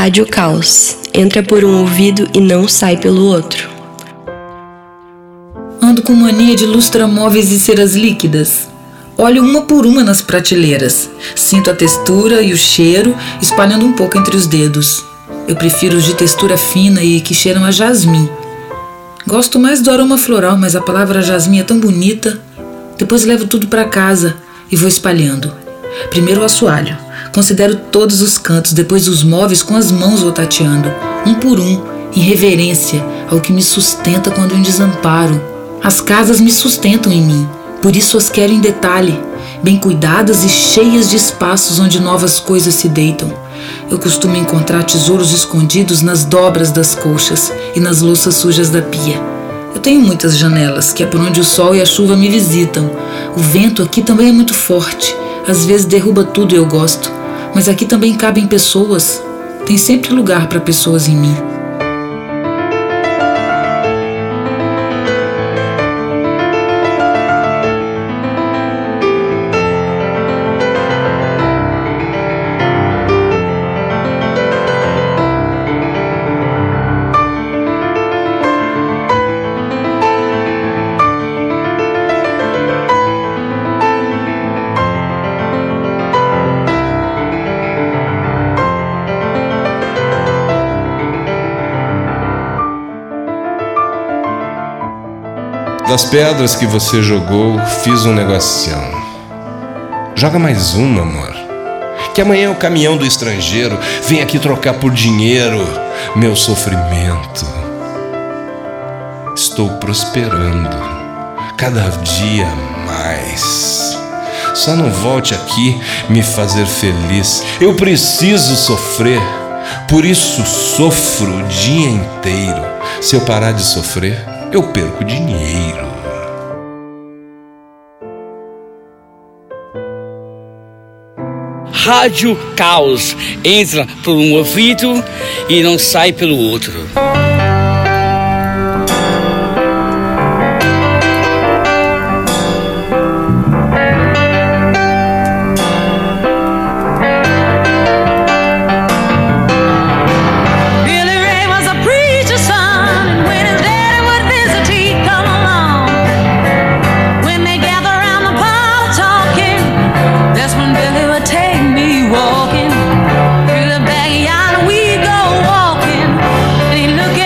Rádio Caos. Entra por um ouvido e não sai pelo outro. Ando com mania de lustramóveis e ceras líquidas. Olho uma por uma nas prateleiras. Sinto a textura e o cheiro espalhando um pouco entre os dedos. Eu prefiro os de textura fina e que cheiram a jasmim. Gosto mais do aroma floral, mas a palavra jasmim é tão bonita. Depois levo tudo para casa e vou espalhando. Primeiro o assoalho. Considero todos os cantos, depois os móveis com as mãos vou tateando, um por um, em reverência ao que me sustenta quando em desamparo. As casas me sustentam em mim, por isso as quero em detalhe, bem cuidadas e cheias de espaços onde novas coisas se deitam. Eu costumo encontrar tesouros escondidos nas dobras das colchas e nas louças sujas da pia. Eu tenho muitas janelas, que é por onde o sol e a chuva me visitam. O vento aqui também é muito forte, às vezes derruba tudo e eu gosto. Mas aqui também cabem pessoas. Tem sempre lugar para pessoas em mim. Das pedras que você jogou, fiz um negocinho. Joga mais uma, amor. Que amanhã o caminhão do estrangeiro vem aqui trocar por dinheiro meu sofrimento. Estou prosperando, cada dia mais. Só não volte aqui me fazer feliz. Eu preciso sofrer, por isso sofro o dia inteiro. Se eu parar de sofrer, eu perco dinheiro. Rádio Caos. Entra por um ouvido e não sai pelo outro. Walking through the backyard, we go walking. And he look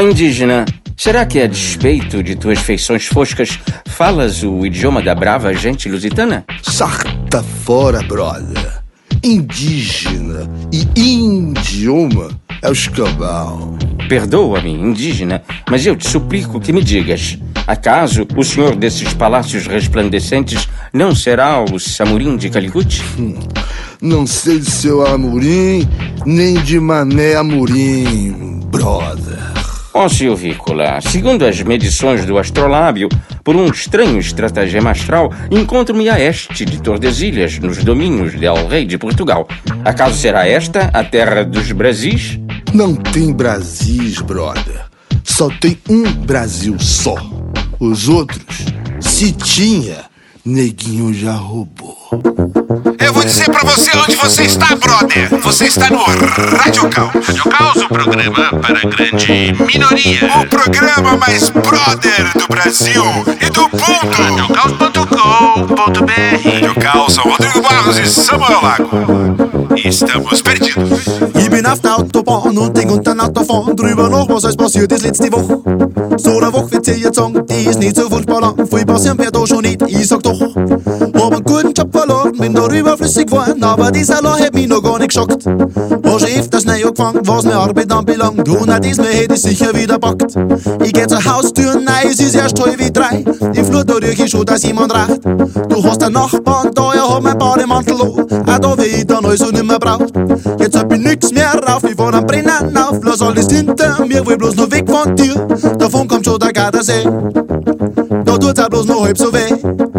indígena, será que a despeito de tuas feições foscas, falas o idioma da brava gente lusitana? Sarta fora, brother. Indígena e idioma é o escambau. Perdoa-me, indígena, mas eu te suplico que me digas: acaso o senhor desses palácios resplandecentes não será o Samurim de Calicut? Não sei de seu Amorim, nem de Mané Amorim, brother. Ó Silvícola, segundo as medições do astrolábio, por um estranho estratagema astral, encontro-me a este de Tordesilhas, nos domínios del Rei de Portugal. Acaso será esta a terra dos Brasis? Não tem Brasis, brother. Só tem um Brasil só. Os outros, se tinha, neguinho já roubou. Eu vou dizer pra você onde você está, brother. Você está no Rádio Caos. Rádio Caos, o programa para a grande minoria. O programa mais brother do Brasil e do mundo. radiocaos.com.br. Rádio Caos, são Rodrigo Barros e Samuel Lago. Estamos perdidos. Ich bin auf der Autobahn und denk unter Autofahren drüber nach, was alles passiert ist letzte Woche. So eine Woche wird sie jetzt sagen, die ist nicht so furchtbar lang. Viel passieren wird da schon nicht, ich sag doch. Hab einen guten Job verloren, bin darüber flüssig geworden, aber dieser Loch hat mich noch gar nicht geschockt. Hab schon öfters neu angefangen, was mir Arbeit anbelangt, und auch diesmal hätte ich sicher wieder packt. Ich geh zur Haustür, nein, es ist erst 2:30. Im Flur, da riech ich schon, dass jemand raucht. Du hast einen Nachbarn, da er hat mein Bademantel an, auch da will ich dann also nicht mehr braucht. Jetzt hab ich nix mehr rauf, ich fahr am Brennen auf, lass alles hinter mir, will bloß noch weg von dir. Davon kommt schon der Gardasee, da tut's auch bloß noch halb so weh.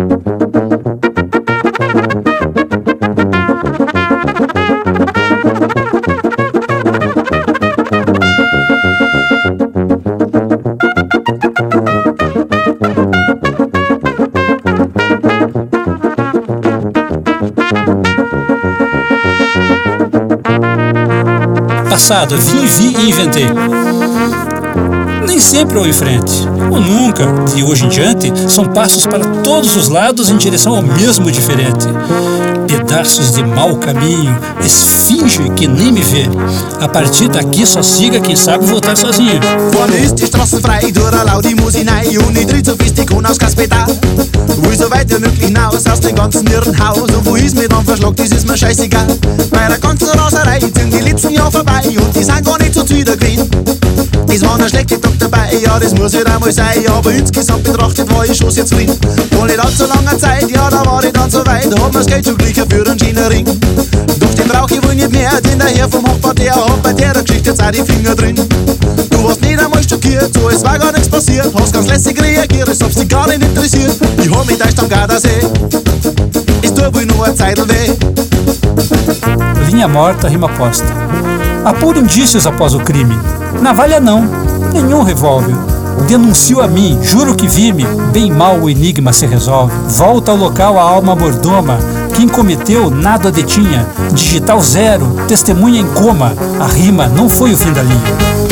Passado, vi e inventei. Nem sempre ou em frente, ou nunca, de hoje em diante, são passos para todos os lados em direção ao mesmo diferente. Pedaços de mau caminho, esfinge que nem me vê. A partir daqui só siga quem sabe voltar sozinho. Vorne ist die Straße frei, durch eine laute Musinei, und ich tritt so fest ich kann aufs Gaspedal. Will so weit wie möglich hinaus aus dem ganzen Irrenhaus, und wo ist mir dann verschlagt, das ist mir scheißegal. Bei der ganzen Raserei sind die letzten Jahre vorbei, und die sind gar nicht so zufrieden gewesen. Es war ein schlechter Tag dabei, ja das muss halt einmal sein, aber insgesamt betrachtet war ich schon sehr zufrieden. Vor nicht allzu langer Zeit, ja da war ich dann so weit, da hat mir's Geld schon gleich für einen Schienenring. Doch den brauch ich wohl nicht mehr, denn der Herr vom Hochbau, der hat bei der Geschichte jetzt auch die Finger drin. Du warst nicht einmal schockiert, so es war gar nichts passiert, hast ganz lässig reagiert, als ob's dich gar nicht interessiert. Ich hab mich täuscht am Gardasee, es tut wohl nur eine Zeitl weh. Linha morta, rima posta. Apura indícios após o crime. Navalha não, nenhum revólver. Denuncio a mim, juro que vi-me, bem mal o enigma se resolve. Volta ao local a alma mordoma, quem cometeu nada detinha. Digital 0, testemunha em coma, a rima não foi o fim da linha.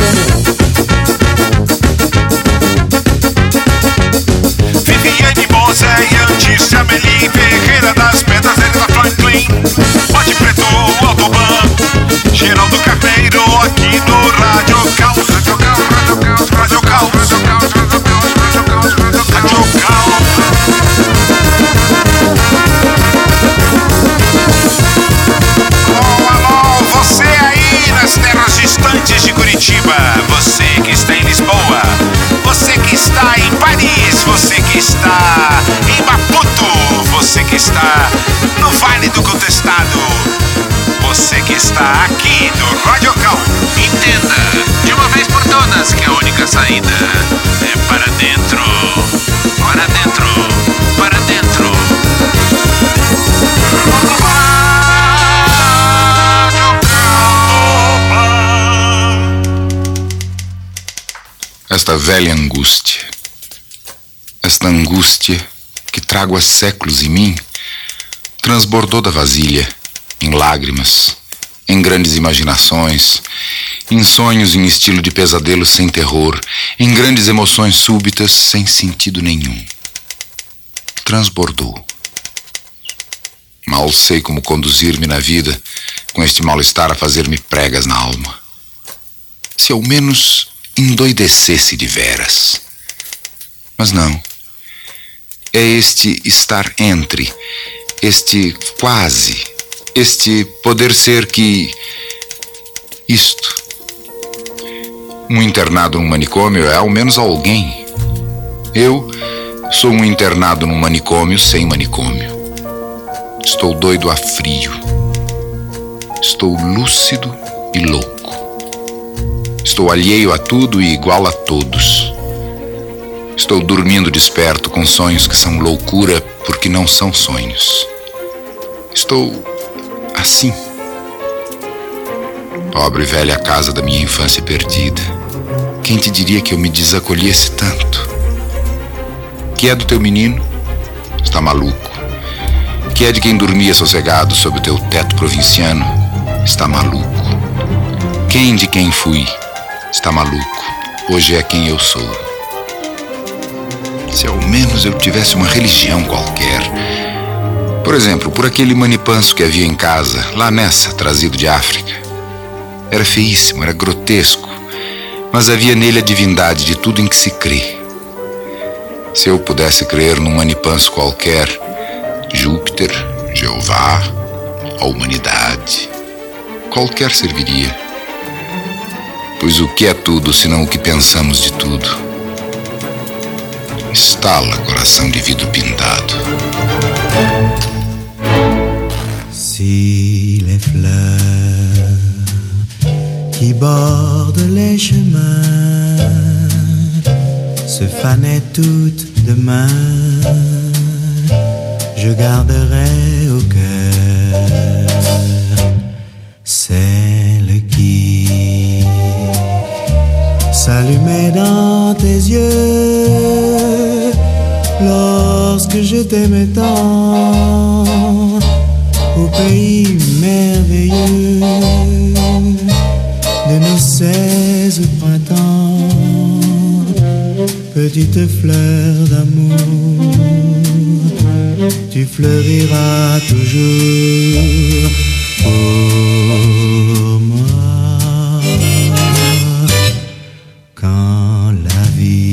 Viviane Moza e Antícia Melim, Ferreira das Pedras, Erika Franklin, Monte Preto, Autoban, Geraldo Carneiro, aqui no Rádio Caos. Rádio Caos, Rádio Caos, Rádio Caos, Rádio Caos, Rádio Caos, Rádio Caos, Rádio Caos. Alô, alô, você aí nas terras distantes de Curitiba, você que está em Lisboa, você que está em Paris, você que está em Maputo, você que está no Vale do Contestado, você que está aqui no Rádio Caos. Entenda de uma vez por todas que a única saída é para dentro, para dentro, para dentro. Esta velha angústia, esta angústia que trago há séculos em mim, transbordou da vasilha em lágrimas, em grandes imaginações, em sonhos em estilo de pesadelo sem terror, em grandes emoções súbitas sem sentido nenhum. Transbordou. Mal sei como conduzir-me na vida com este mal-estar a fazer-me pregas na alma. Se ao menos endoidecesse de veras. Mas não. É este estar entre, este quase, este poder ser que... Isto. Um internado num manicômio é ao menos alguém. Eu sou um internado num manicômio sem manicômio. Estou doido a frio. Estou lúcido e louco. Estou alheio a tudo e igual a todos. Estou dormindo desperto com sonhos que são loucura porque não são sonhos. Estou assim. Pobre velha casa da minha infância perdida. Quem te diria que eu me desacolhesse tanto? Que é do teu menino? Está maluco. Que é de quem dormia sossegado sob o teu teto provinciano? Está maluco. Quem de quem fui? Está maluco. Hoje é quem eu sou. Se ao menos eu tivesse uma religião qualquer. Por exemplo, por aquele manipanso que havia em casa, lá nessa, trazido de África. Era feíssimo, era grotesco, mas havia nele a divindade de tudo em que se crê. Se eu pudesse crer num manipanso qualquer, Júpiter, Jeová, a humanidade, qualquer serviria. Pois o que é tudo senão o que pensamos de tudo? Estala coração de vidro pintado. Si les fleurs qui bordent les chemins se fanaient toutes demain, je garderai au cœur celle qui s'allumait dans tes yeux lorsque je t'aimais tant au pays merveilleux de nos 16 printemps. Petite fleur d'amour, tu fleuriras toujours pour moi. Quand la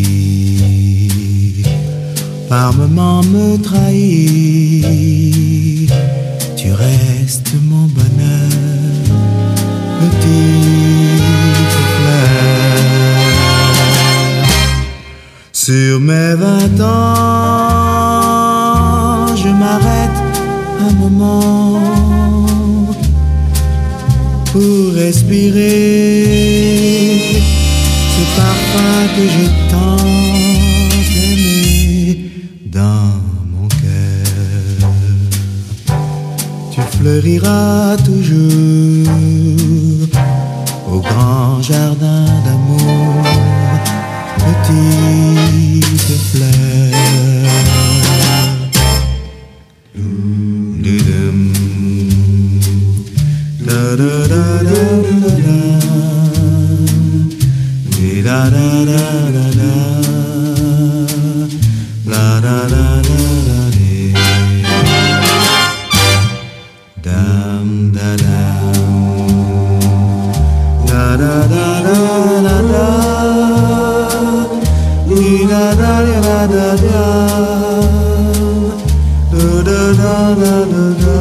vie par moments me trahit, tu restes mon bonheur, petite fleur. Sur mes 20 ans, je m'arrête un moment pour respirer ce parfum que j'ai tant aimé dans mon cœur. Tu fleuriras toujours au grand jardin d'amour, petite fleur. Da da da da da da da da da la da da da da dam da dam da da da da da da da da da da da.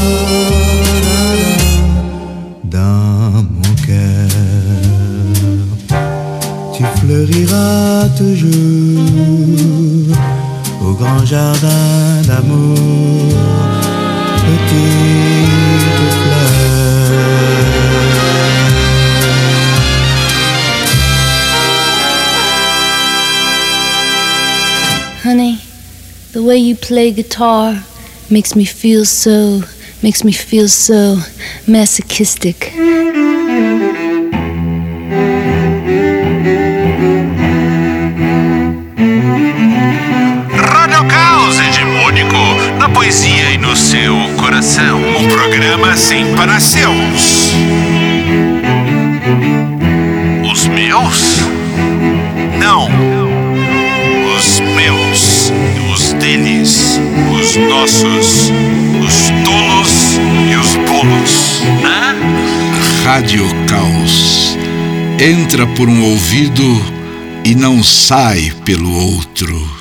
Dans mon cœur, tu fleuriras toujours au grand jardin d'amour, petite fleur. Honey, the way you play guitar makes me feel so masochistic. Radio Caos hegemônico na poesia e no seu coração. Um programa sem paraceus. Os meus? Não. Os meus. Os deles. Os nossos. Os tolos e os bolos. Hã? Rádio Caos entra por um ouvido e não sai pelo outro.